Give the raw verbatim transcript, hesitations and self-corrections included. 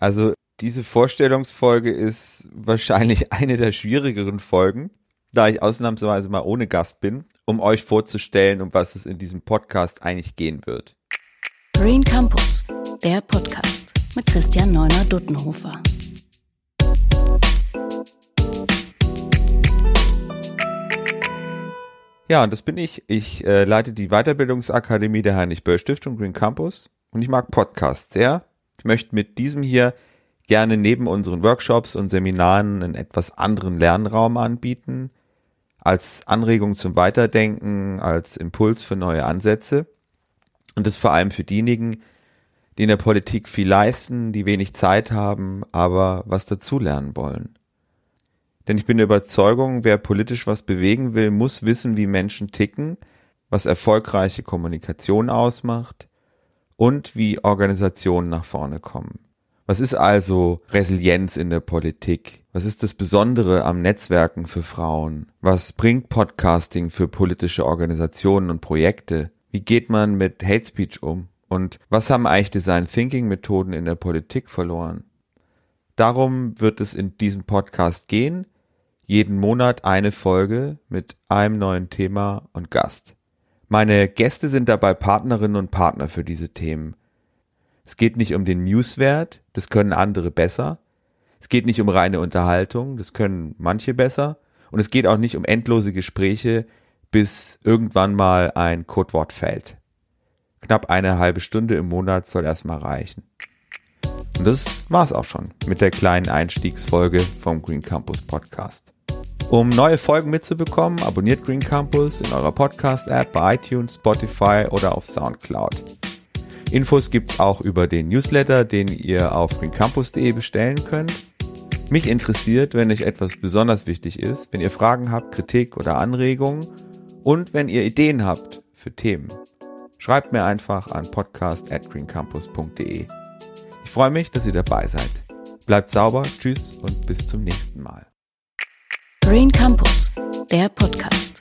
Also diese Vorstellungsfolge ist wahrscheinlich eine der schwierigeren Folgen, da ich ausnahmsweise mal ohne Gast bin, um euch vorzustellen, um was es in diesem Podcast eigentlich gehen wird. Green Campus, der Podcast mit Christian Neuner-Duttenhofer. Ja, und das bin ich. Ich äh, leite die Weiterbildungsakademie der Heinrich-Böll-Stiftung Green Campus und ich mag Podcasts sehr. Ich möchte mit diesem hier gerne neben unseren Workshops und Seminaren einen etwas anderen Lernraum anbieten, als Anregung zum Weiterdenken, als Impuls für neue Ansätze. Und das vor allem für diejenigen, die in der Politik viel leisten, die wenig Zeit haben, aber was dazulernen wollen. Denn ich bin der Überzeugung, wer politisch was bewegen will, muss wissen, wie Menschen ticken, was erfolgreiche Kommunikation ausmacht und wie Organisationen nach vorne kommen. Was ist also Resilienz in der Politik? Was ist das Besondere am Netzwerken für Frauen? Was bringt Podcasting für politische Organisationen und Projekte? Wie geht man mit Hate Speech um? Und was haben eigentlich Design Thinking Methoden in der Politik verloren? Darum wird es in diesem Podcast gehen. Jeden Monat eine Folge mit einem neuen Thema und Gast. Meine Gäste sind dabei Partnerinnen und Partner für diese Themen. Es geht nicht um den Newswert, das können andere besser. Es geht nicht um reine Unterhaltung, das können manche besser. Und es geht auch nicht um endlose Gespräche, bis irgendwann mal ein Codewort fällt. Knapp eine halbe Stunde im Monat soll erstmal reichen. Und das war's auch schon mit der kleinen Einstiegsfolge vom Green Campus Podcast. Um neue Folgen mitzubekommen, abonniert Green Campus in eurer Podcast-App bei iTunes, Spotify oder auf Soundcloud. Infos gibt's auch über den Newsletter, den ihr auf green campus punkt de bestellen könnt. Mich interessiert, wenn euch etwas besonders wichtig ist, wenn ihr Fragen habt, Kritik oder Anregungen und wenn ihr Ideen habt für Themen. Schreibt mir einfach an podcast at green campus punkt de. Ich freue mich, dass ihr dabei seid. Bleibt sauber, tschüss und bis zum nächsten Mal. Green Campus, der Podcast.